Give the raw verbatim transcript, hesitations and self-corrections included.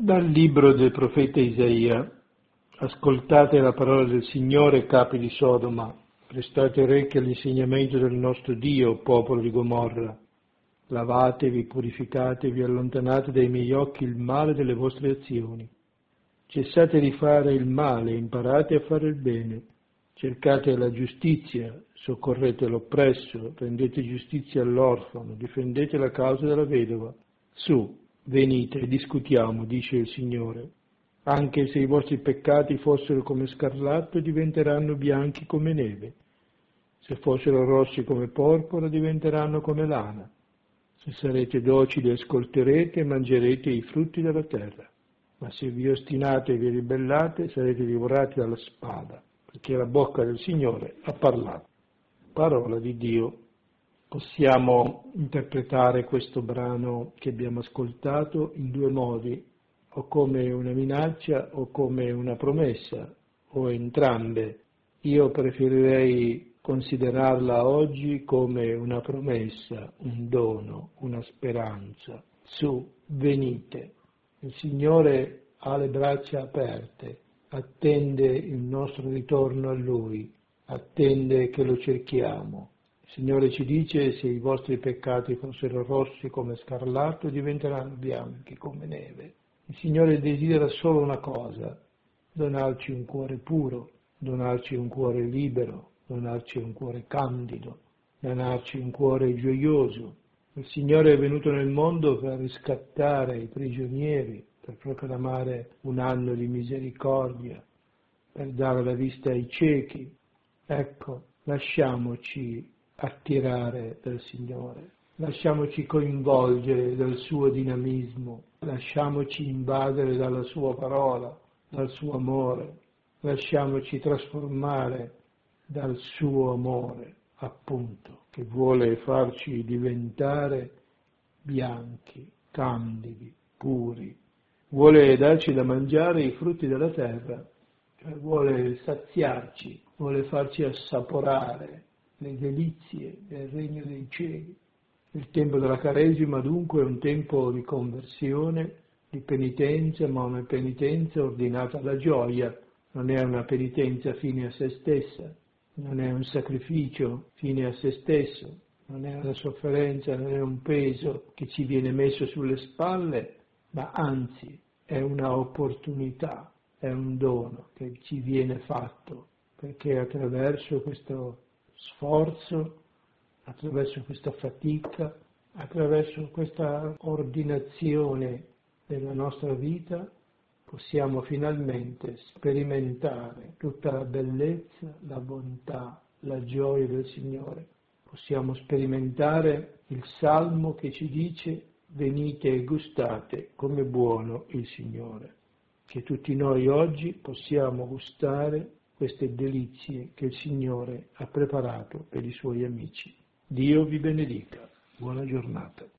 Dal libro del profeta Isaia. Ascoltate la parola del Signore, capi di Sodoma, prestate orecchio all'insegnamento del nostro Dio, popolo di Gomorra. Lavatevi, purificatevi, allontanate dai miei occhi il male delle vostre azioni. Cessate di fare il male, imparate a fare il bene. Cercate la giustizia, soccorrete l'oppresso, rendete giustizia all'orfano, difendete la causa della vedova. Su, venite e discutiamo, dice il Signore. Anche se i vostri peccati fossero come scarlatto, diventeranno bianchi come neve. Se fossero rossi come porpora, diventeranno come lana. Se sarete docili, ascolterete e mangerete i frutti della terra. Ma se vi ostinate e vi ribellate, sarete divorati dalla spada, perché la bocca del Signore ha parlato. Parola di Dio. Possiamo interpretare questo brano che abbiamo ascoltato in due modi, o come una minaccia o come una promessa, o entrambe. Io preferirei considerarla oggi come una promessa, un dono, una speranza. Su, venite. Il Signore ha le braccia aperte, attende il nostro ritorno a Lui, attende che lo cerchiamo. Il Signore ci dice: se i vostri peccati fossero rossi come scarlatto, diventeranno bianchi come neve. Il Signore desidera solo una cosa: donarci un cuore puro, donarci un cuore libero, donarci un cuore candido, donarci un cuore gioioso. Il Signore è venuto nel mondo per riscattare i prigionieri, per proclamare un anno di misericordia, per dare la vista ai ciechi. Ecco, lasciamoci attirare dal Signore, lasciamoci coinvolgere dal suo dinamismo, lasciamoci invadere dalla sua parola, dal suo amore, lasciamoci trasformare dal suo amore, appunto, che vuole farci diventare bianchi, candidi, puri, vuole darci da mangiare i frutti della terra, vuole saziarci, vuole farci assaporare le delizie del regno dei cieli. Il tempo della Quaresima dunque è un tempo di conversione, di penitenza, ma una penitenza ordinata alla gioia, non è una penitenza fine a se stessa, non è un sacrificio fine a se stesso, non è una sofferenza, non è un peso che ci viene messo sulle spalle, ma anzi è una opportunità, è un dono che ci viene fatto, perché attraverso questo sforzo, attraverso questa fatica, attraverso questa ordinazione della nostra vita, possiamo finalmente sperimentare tutta la bellezza, la bontà, la gioia del Signore. Possiamo sperimentare il Salmo che ci dice: venite e gustate come buono il Signore. Che tutti noi oggi possiamo gustare queste delizie che il Signore ha preparato per i Suoi amici. Dio vi benedica. Buona giornata.